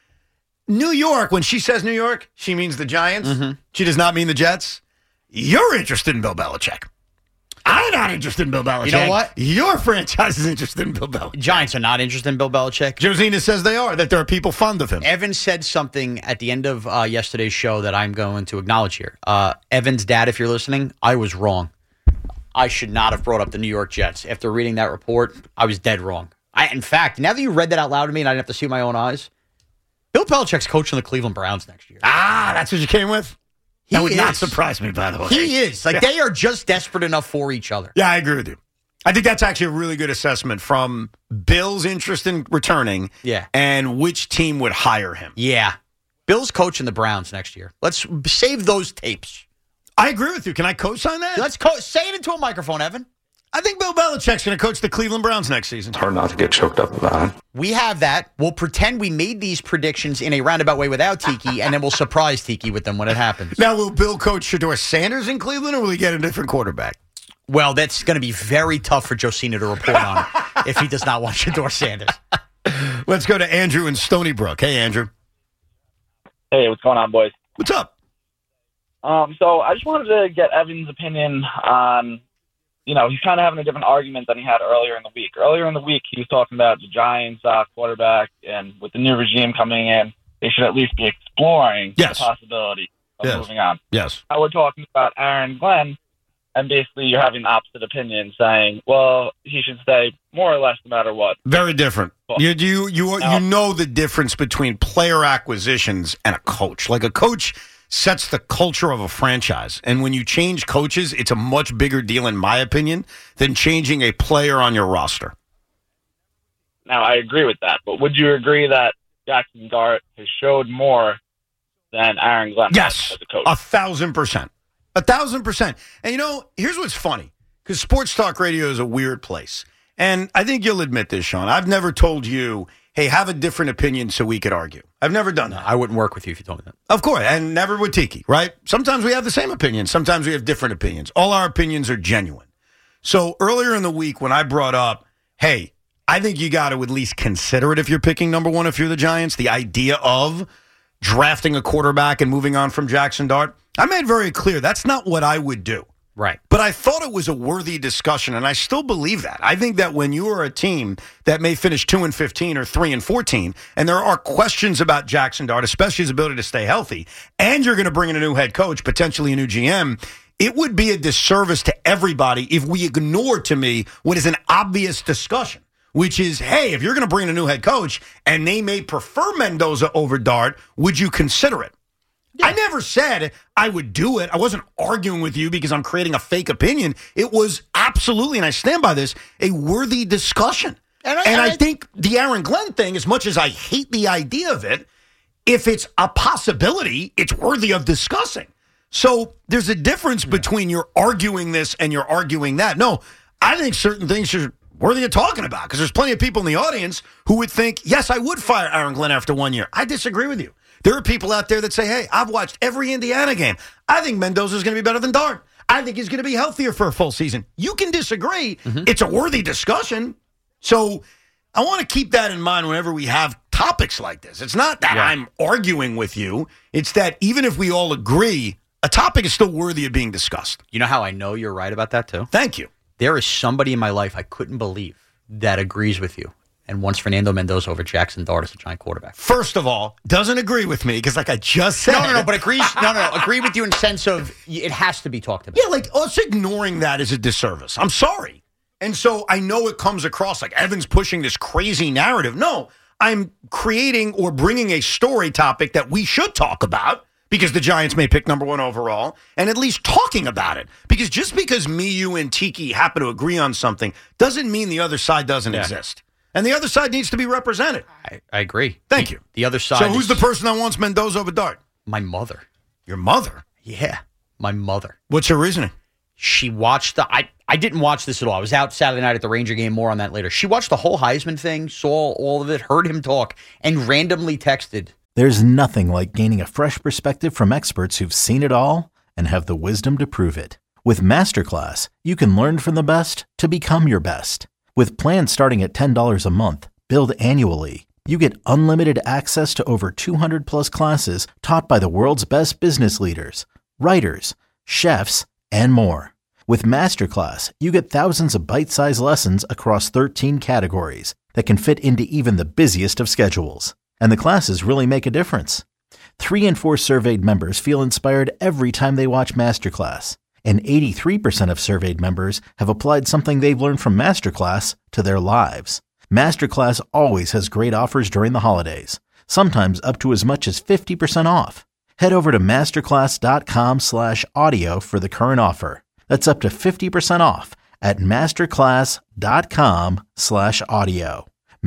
New York, when she says New York, she means the Giants. Mm-hmm. She does not mean the Jets. You're interested in Bill Belichick. I'm not interested in Bill Belichick. You know what? Your franchise is interested in Bill Belichick. Giants are not interested in Bill Belichick. Josina says they are, that there are people fond of him. Evan said something at the end of uh, yesterday's show that I'm going to acknowledge here. Uh, Evan's dad, if you're listening, I was wrong. I should not have brought up the New York Jets. After reading that report, I was dead wrong. I, in fact, now that you read that out loud to me and I didn't have to see with my own eyes, Bill Belichick's coaching the Cleveland Browns next year. Ah, that's what you came with? He that would is. not surprise me, by the way. He is. Like, yeah. They are just desperate enough for each other. Yeah, I agree with you. I think that's actually a really good assessment from Bill's interest in returning yeah. and which team would hire him. Yeah. Bill's coaching the Browns next year. Let's save those tapes. I agree with you. Can I co-sign that? Let's co- say it into a microphone, Evan. I think Bill Belichick's going to coach the Cleveland Browns next season. It's hard not to get choked up about it. We have that. We'll pretend we made these predictions in a roundabout way without Tiki, and then we'll surprise Tiki with them when it happens. Now, will Bill coach Shedeur Sanders in Cleveland, or will he get a different quarterback? Well, that's going to be very tough for Josina to report on if he does not want Shedeur Sanders. Let's go to Andrew in Stony Brook. Hey, Andrew. Hey, what's going on, boys? What's up? Um, so I just wanted to get Evan's opinion on, you know, he's kind of having a different argument than he had earlier in the week. Earlier in the week, he was talking about the Giants uh, quarterback, and with the new regime coming in, they should at least be exploring yes. the possibility of yes. moving on. Yes. Now we're talking about Aaron Glenn, and basically you're having the opposite opinion, saying, well, he should stay more or less no matter what. Very different. Cool. You you you, now, you know the difference between player acquisitions and a coach. Like a coach sets the culture of a franchise. And when you change coaches, it's a much bigger deal, in my opinion, than changing a player on your roster. Now, I agree with that. But would you agree that Jackson Dart has showed more than Aaron Glenn yes, as a coach? A thousand percent. A thousand percent. And, you know, here's what's funny. Because sports talk radio is a weird place. And I think you'll admit this, Sean. I've never told you, hey, have a different opinion so we could argue. I've never done that. I wouldn't work with you if you told me that. Of course, and never with Tiki, right? Sometimes we have the same opinion. Sometimes we have different opinions. All our opinions are genuine. So earlier in the week when I brought up, hey, I think you got to at least consider it if you're picking number one if you're the Giants, the idea of drafting a quarterback and moving on from Jackson Dart, I made very clear that's not what I would do. Right. But I thought it was a worthy discussion, and I still believe that. I think that when you are a team that may finish two and fifteen or three and fourteen, and there are questions about Jackson Dart, especially his ability to stay healthy, and you're going to bring in a new head coach, potentially a new G M, it would be a disservice to everybody if we ignore, to me, what is an obvious discussion, which is, hey, if you're going to bring in a new head coach, and they may prefer Mendoza over Dart, would you consider it? I never said I would do it. I wasn't arguing with you because I'm creating a fake opinion. It was absolutely, and I stand by this, a worthy discussion. And I, and I, I think the Aaron Glenn thing, as much as I hate the idea of it, if it's a possibility, it's worthy of discussing. So there's a difference yeah. between you're arguing this and you're arguing that. No, I think certain things are worthy of talking about because there's plenty of people in the audience who would think, yes, I would fire Aaron Glenn after one year. I disagree with you. There are people out there that say, hey, I've watched every Indiana game. I think Mendoza's going to be better than Dart. I think he's going to be healthier for a full season. You can disagree. Mm-hmm. It's a worthy discussion. So I want to keep that in mind whenever we have topics like this. It's not that yeah. I'm arguing with you. It's that even if we all agree, a topic is still worthy of being discussed. You know how I know you're right about that, too? Thank you. There is somebody in my life I couldn't believe that agrees with you and wants Fernando Mendoza over Jackson Dart as a Giant quarterback. First of all, doesn't agree with me because, like I just said, no, no, no, but agrees. no, no, no, agree with you in the sense of it has to be talked about. Yeah, like us ignoring that is a disservice. I'm sorry, and so I know it comes across like Evan's pushing this crazy narrative. No, I'm creating or bringing a story topic that we should talk about because the Giants may pick number one overall, and at least talking about it. Because just because me, you, and Tiki happen to agree on something doesn't mean the other side doesn't yeah. exist. And the other side needs to be represented. I, I agree. Thank the, you. The other side. So who's the person that wants Mendoza over Dart? My mother. Your mother? Yeah, my mother. What's her reasoning? She watched the. I, I didn't watch this at all. I was out Saturday night at the Ranger game. More on that later. She watched the whole Heisman thing, saw all of it, heard him talk, and randomly texted. There's nothing like gaining a fresh perspective from experts who've seen it all and have the wisdom to prove it. With Masterclass, you can learn from the best to become your best. With plans starting at ten dollars a month, billed annually, you get unlimited access to over two hundred plus classes taught by the world's best business leaders, writers, chefs, and more. With Masterclass, you get thousands of bite-sized lessons across thirteen categories that can fit into even the busiest of schedules. And the classes really make a difference. Three in four surveyed members feel inspired every time they watch Masterclass. And eighty-three percent of surveyed members have applied something they've learned from Masterclass to their lives. Masterclass always has great offers during the holidays, sometimes up to as much as fifty percent off. Head over to masterclass.com slash audio for the current offer. That's up to fifty percent off at masterclass.com slash audio.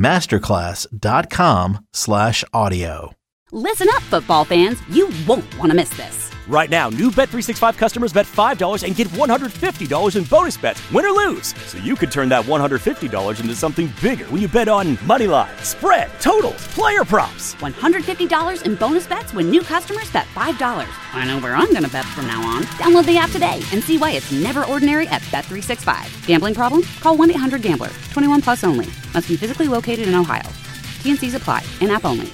Masterclass.com slash audio. Listen up, football fans. You won't want to miss this. Right now, new Bet three sixty-five customers bet five dollars and get one hundred fifty dollars in bonus bets, win or lose. So you could turn that one hundred fifty dollars into something bigger when you bet on money line, spread, totals, player props. one hundred fifty dollars in bonus bets when new customers bet five dollars. I know where I'm going to bet from now on. Download the app today and see why it's never ordinary at Bet three sixty-five. Gambling problem? Call one eight hundred gambler. twenty-one plus only. Must be physically located in Ohio. T N Cs apply. In-app only.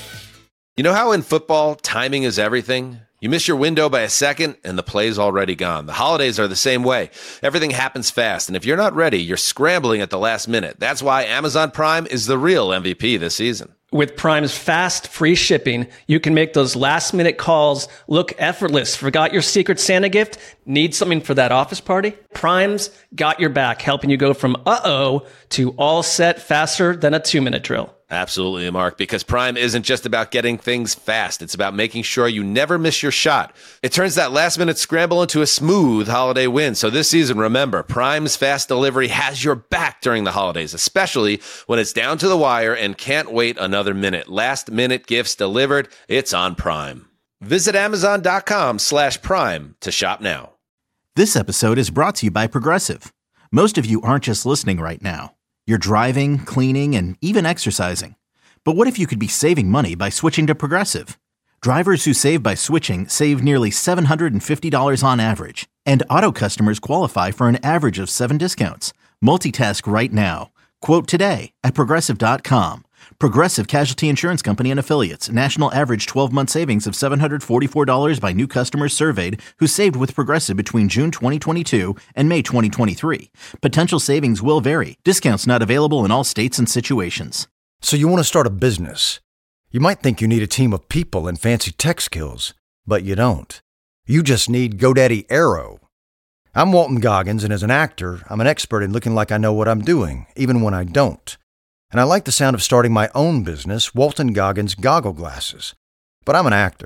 You know how in football, timing is everything? You miss your window by a second, and the play's already gone. The holidays are the same way. Everything happens fast, and if you're not ready, you're scrambling at the last minute. That's why Amazon Prime is the real M V P this season. With Prime's fast, free shipping, you can make those last-minute calls look effortless. Forgot your Secret Santa gift? Need something for that office party? Prime's got your back, helping you go from uh-oh to all set faster than a two-minute drill. Absolutely, Mark, because Prime isn't just about getting things fast. It's about making sure you never miss your shot. It turns that last-minute scramble into a smooth holiday win. So this season, remember, Prime's fast delivery has your back during the holidays, especially when it's down to the wire and can't wait another minute. Last-minute gifts delivered, it's on Prime. Visit amazon.com slash prime to shop now. This episode is brought to you by Progressive. Most of you aren't just listening right now. You're driving, cleaning, and even exercising. But what if you could be saving money by switching to Progressive? Drivers who save by switching save nearly seven hundred fifty dollars on average. And auto customers qualify for an average of seven discounts. Multitask right now. Quote today at Progressive dot com. Progressive Casualty Insurance Company and Affiliates. National average twelve-month savings of seven hundred forty-four dollars by new customers surveyed who saved with Progressive between June twenty twenty-two and May twenty twenty-three. Potential savings will vary. Discounts not available in all states and situations. So you want to start a business. You might think you need a team of people and fancy tech skills, but you don't. You just need GoDaddy Aero. I'm Walton Goggins, and as an actor, I'm an expert in looking like I know what I'm doing, even when I don't. And I like the sound of starting my own business, Walton Goggins Goggle Glasses. But I'm an actor.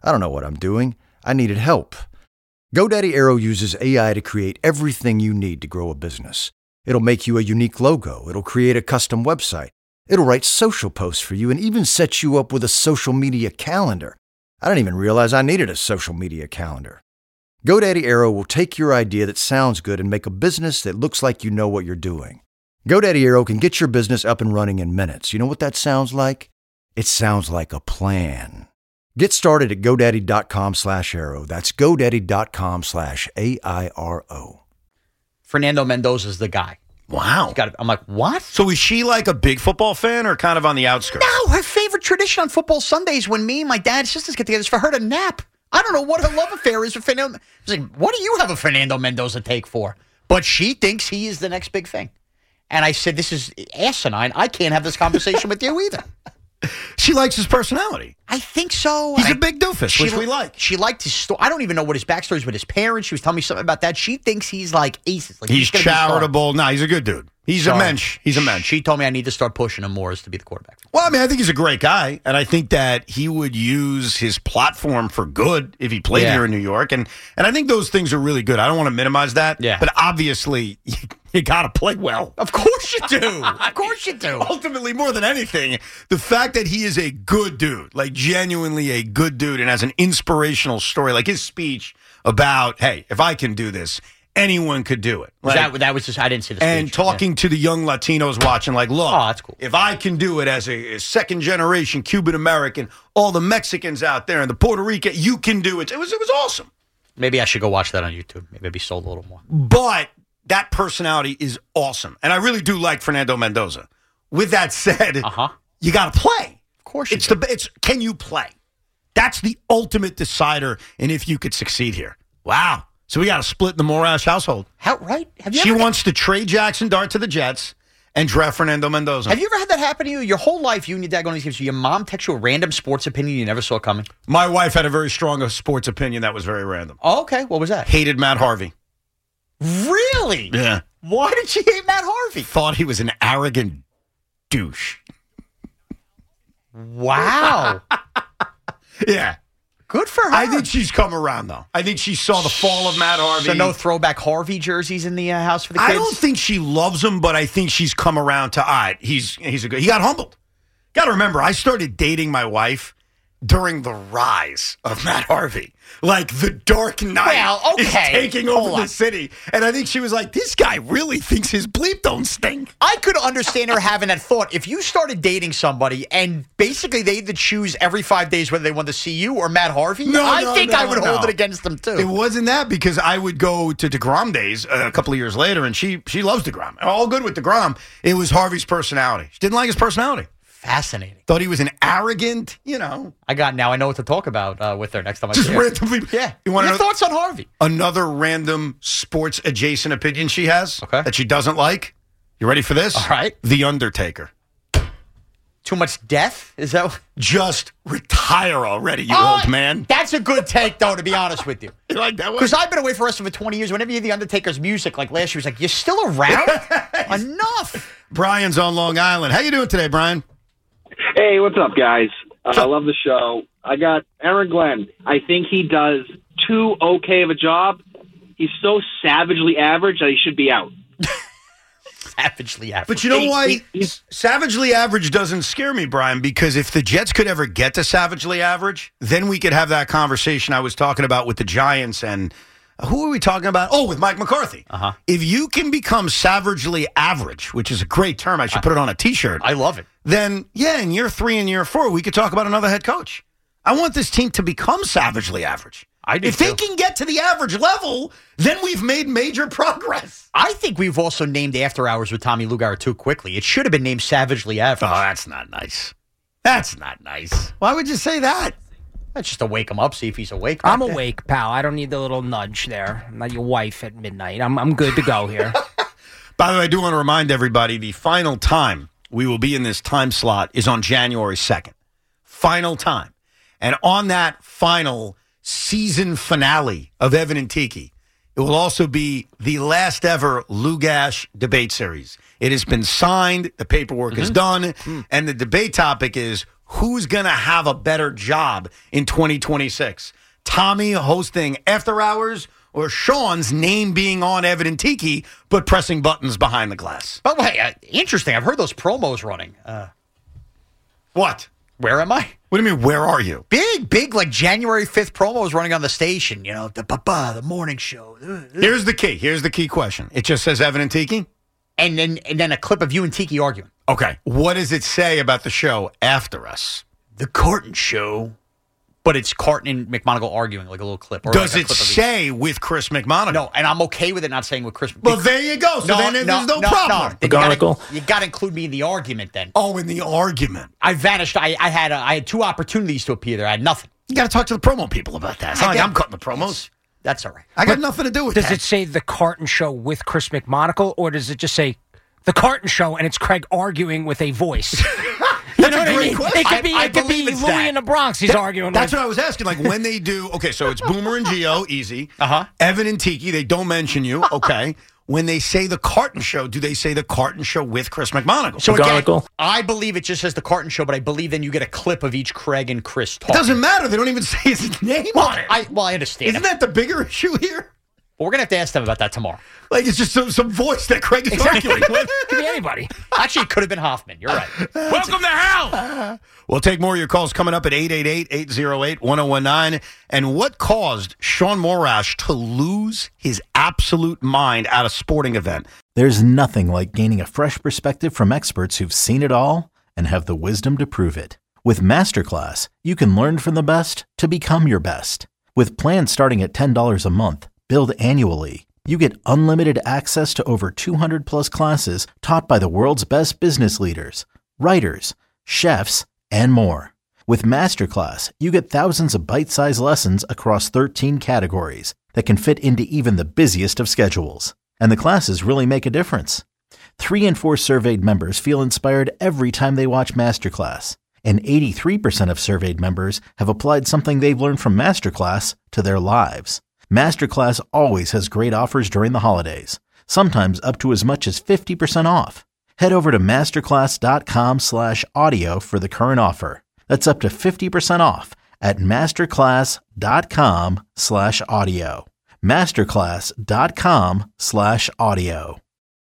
I don't know what I'm doing. I needed help. GoDaddy Aero uses A I to create everything you need to grow a business. It'll make you a unique logo. It'll create a custom website. It'll write social posts for you and even set you up with a social media calendar. I didn't even realize I needed a social media calendar. GoDaddy Aero will take your idea that sounds good and make a business that looks like you know what you're doing. GoDaddy Aero can get your business up and running in minutes. You know what that sounds like? It sounds like a plan. Get started at GoDaddy.com slash Aero. That's GoDaddy.com slash A I R O. Fernando Mendoza's the guy. Wow. Got I'm like, what? So is she like a big football fan or kind of on the outskirts? No, her favorite tradition on football Sundays when me and my dad's sisters get together is for her to nap. I don't know what her love affair is with Fernando. I was like, what do you have a Fernando Mendoza take for? But she thinks he is the next big thing. And I said, this is asinine. I can't have this conversation with you either. She likes his personality. I think so. He's I, a big doofus, which we like. She liked his story. I don't even know what his backstory is with his parents. She was telling me something about that. She thinks he's like aces. Like he's he's charitable. No, he's a good dude. He's so, a mensch. He's a mensch. She told me I need to start pushing him more as to be the quarterback. Well, I mean, I think he's a great guy, and I think that he would use his platform for good if he played Yeah. here in New York. And and I think those things are really good. I don't want to minimize that. Yeah. But obviously, you, you got to play well. Of course you do. Of course you do. Ultimately, more than anything, the fact that he is a good dude, like genuinely a good dude, and has an inspirational story, like his speech about, hey, if I can do this, anyone could do it. Was Like, that, that was just, I didn't see the speech. and talking Yeah. to the young Latinos watching, like, look, Oh, that's cool. if I can do it as a, a second generation Cuban American, all the Mexicans out there and the Puerto Rican, you can do it. It was it was awesome. Maybe I should go watch that on YouTube. Maybe I'd be sold a little more. But that personality is awesome, and I really do like Fernando Mendoza. With that said, uh-huh. you got to play. Of course, you it's do. the it's can you play? That's the ultimate decider in if you could succeed here. Wow. So we got to split the Morash household. How right? Have you She ever, wants to trade Jackson Dart to the Jets and draft Fernando Mendoza. Have you ever had that happen to you? Your whole life, you and your dad going to these games. Your mom texts you a random sports opinion you never saw coming. My wife had a very strong sports opinion that was very random. Oh, okay. What was that? Hated Matt Harvey. Really? Yeah. Why did she hate Matt Harvey? Thought he was an arrogant douche. Wow. Yeah. Good for her. I think she's come around, though. I think she saw the fall of Matt Harvey. So no throwback Harvey jerseys in the uh, house for the kids? I don't think she loves him, but I think she's come around to, all right, he's, he's a good, he got humbled. Got to remember, I started dating my wife during the rise of Matt Harvey. Like the Dark Knight Well, okay. is taking Hold over on. the city. And I think she was like, this guy really thinks his bleep don't stink. I could understand her having that thought. If you started dating somebody and basically they had to choose every five days whether they wanted to see you or Matt Harvey, No, I no, think no, I would no. hold it against them too. It wasn't that because I would go to DeGrom days uh, a couple of years later, and she she loves DeGrom. All good with DeGrom. It was Harvey's personality. She didn't like his personality. Fascinating. Thought he was an arrogant, you know. I got now. I know what to talk about uh, with her next time I Just see her. randomly. Yeah. You want Your to know thoughts on Harvey? another random sports adjacent opinion she has Okay. that she doesn't like? You ready for this? All right. The Undertaker. Too much death? Is that? Just retire already, you Oh, old man. That's a good take, though. To be honest with you, You like that one? because I've been away for the rest of it twenty years. Whenever you hear the Undertaker's music, like last year, was like, "You're still around? Enough." Brian's on Long Island. How you doing today, Brian? Hey, what's up, guys? Uh, I love the show. I got Aaron Glenn. I think he does too okay of a job. He's so savagely average that he should be out. Savagely average. But you know He- why he- he's- savagely average doesn't scare me, Brian, because if the Jets could ever get to savagely average, then we could have that conversation I was talking about with the Giants and who are we talking about? Oh, with Mike McCarthy. Uh-huh. If you can become savagely average, which is a great term, I should put it on a T-shirt. I love it. Then, yeah, in year three and year four, we could talk about another head coach. I want this team to become savagely average. I do If they too. can get to the average level, then we've made major progress. I think we've also named After Hours with Tommy Lugar too quickly. It should have been named Savagely Average. Oh, that's not nice. That's not nice. Why would you say that? That's just to wake him up, see if he's awake. I'm back there. awake, pal. I don't need the little nudge there. I'm not your wife at midnight. I'm I'm good to go here. By the way, I do want to remind everybody the final time we will be in this time slot is on January second. Final time. And on that final season finale of Evan and Tiki, it will also be the last ever Lugash debate series. It has been signed, the paperwork is done, and the debate topic is who's going to have a better job in twenty twenty-six? Tommy hosting After Hours or Sean's name being on Evan and Tiki, but pressing buttons behind the glass? By the way, uh, interesting. I've heard those promos running. Uh, what? Where am I? What do you mean, where are you? Big, big, like January fifth promos running on the station. You know, the ba the morning show. Here's the key. Here's the key question. It just says Evan and Tiki? And then, and then a clip of you and Tiki arguing. Okay. What does it say about the show After Us? The Carton Show. But it's Carton and McMonagle arguing, like a little clip. Or Does like it say with Chris McMonagle? No, and I'm okay with it not saying with Chris. Well, there you go. So no, then there's no, no, no problem. No, McGonagall. You got to include me in the argument then. Oh, in the argument. I vanished. I, I had a, I had two opportunities to appear there. I had nothing. You got to talk to the promo people about that. It's not like I'm cutting the promos. That's all right. I got But nothing to do with does that. it say the Carton Show with Chris McMonagle, or does it just say the Carton Show and it's Craig arguing with a voice? You know That's a what I great mean? question. It could be, I- I it could be believe it's Louis that. in the Bronx. He's That- arguing. That's with. what I was asking. Like when they do, okay, so it's Boomer and Gio, easy. Uh-huh. Evan and Tiki, they don't mention you. Okay. When they say the Carton Show, do they say the Carton Show with Chris McMonagle? So again, I believe it just says the Carton Show, but I believe then you get a clip of each Craig and Chris It talking. doesn't matter. They don't even say his name well, on it. I, well, I understand. Isn't that the bigger issue here? Well, we're going to have to ask them about that tomorrow. Like, it's just some, some voice that Craig is arguing with. Could be anybody. Actually, it could have been Hoffman. You're right. Welcome to hell. We'll take more of your calls coming up at eight eight eight, eight oh eight, one oh one nine. And what caused Sean Morash to lose his absolute mind at a sporting event? There's nothing like gaining a fresh perspective from experts who've seen it all and have the wisdom to prove it. With Masterclass, you can learn from the best to become your best. With plans starting at ten dollars a month, billed annually, you get unlimited access to over two hundred plus classes taught by the world's best business leaders, writers, chefs, and more. With Masterclass, you get thousands of bite-sized lessons across thirteen categories that can fit into even the busiest of schedules. And the classes really make a difference. Three in four surveyed members feel inspired every time they watch Masterclass. And eighty-three percent of surveyed members have applied something they've learned from Masterclass to their lives. Masterclass always has great offers during the holidays, sometimes up to as much as fifty percent off. Head over to masterclass.com slash audio for the current offer. That's up to fifty percent off at masterclass.com slash audio. Masterclass.com slash audio.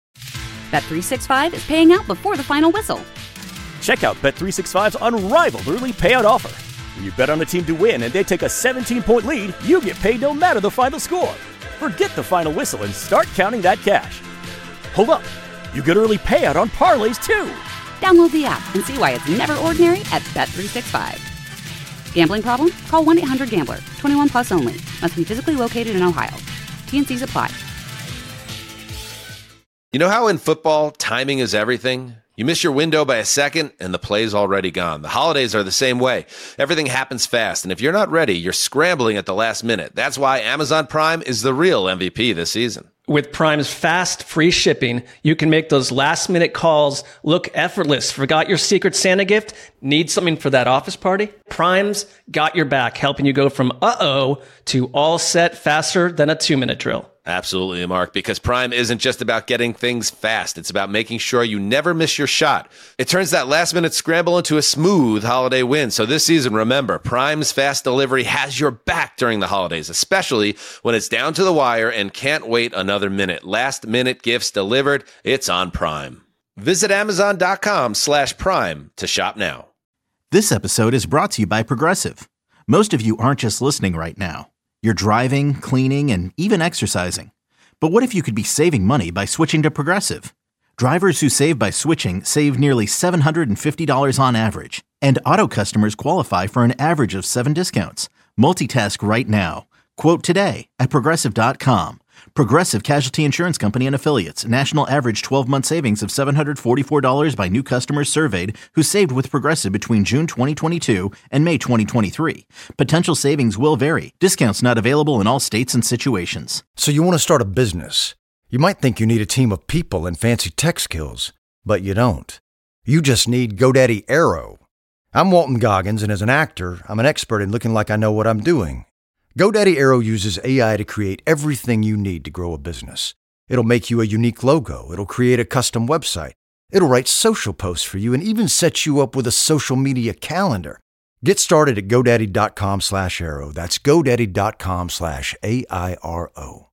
Bet three sixty-five is paying out before the final whistle. Check out Bet three sixty-five's unrivaled early payout offer. When you bet on a team to win and they take a seventeen-point lead, you get paid no matter the final score. Forget the final whistle and start counting that cash. Hold up. You get early payout on parlays, too. Download the app and see why it's never ordinary at Bet three sixty-five. Gambling problem? Call one eight hundred gambler. twenty-one plus only. Must be physically located in Ohio. T N Cs apply. You know how in football, timing is everything? You miss your window by a second, and the play's already gone. The holidays are the same way. Everything happens fast, and if you're not ready, you're scrambling at the last minute. That's why Amazon Prime is the real M V P this season. With Prime's fast, free shipping, you can make those last-minute calls look effortless. Forgot your Secret Santa gift? Need something for that office party? Prime's got your back, helping you go from uh-oh to all set faster than a two-minute drill. Absolutely, Mark, because Prime isn't just about getting things fast. It's about making sure you never miss your shot. It turns that last-minute scramble into a smooth holiday win. So this season, remember, Prime's fast delivery has your back during the holidays, especially when it's down to the wire and can't wait another minute. Last-minute gifts delivered. It's on Prime. Visit Amazon.com slash Prime to shop now. This episode is brought to you by Progressive. Most of you aren't just listening right now. You're driving, cleaning, and even exercising. But what if you could be saving money by switching to Progressive? Drivers who save by switching save nearly seven hundred fifty dollars on average. And auto customers qualify for an average of seven discounts. Multitask right now. Quote today at Progressive dot com. Progressive Casualty Insurance Company and Affiliates. National average twelve-month savings of seven hundred forty-four dollars by new customers surveyed who saved with Progressive between June twenty twenty-two and May twenty twenty-three. Potential savings will vary. Discounts not available in all states and situations. So you want to start a business. You might think you need a team of people and fancy tech skills, but you don't. You just need GoDaddy Aero. I'm Walton Goggins, and as an actor, I'm an expert in looking like I know what I'm doing. GoDaddy Aero uses A I to create everything you need to grow a business. It'll make you a unique logo. It'll create a custom website. It'll write social posts for you and even set you up with a social media calendar. Get started at GoDaddy.com slash Arrow. That's GoDaddy.com slash A I R O.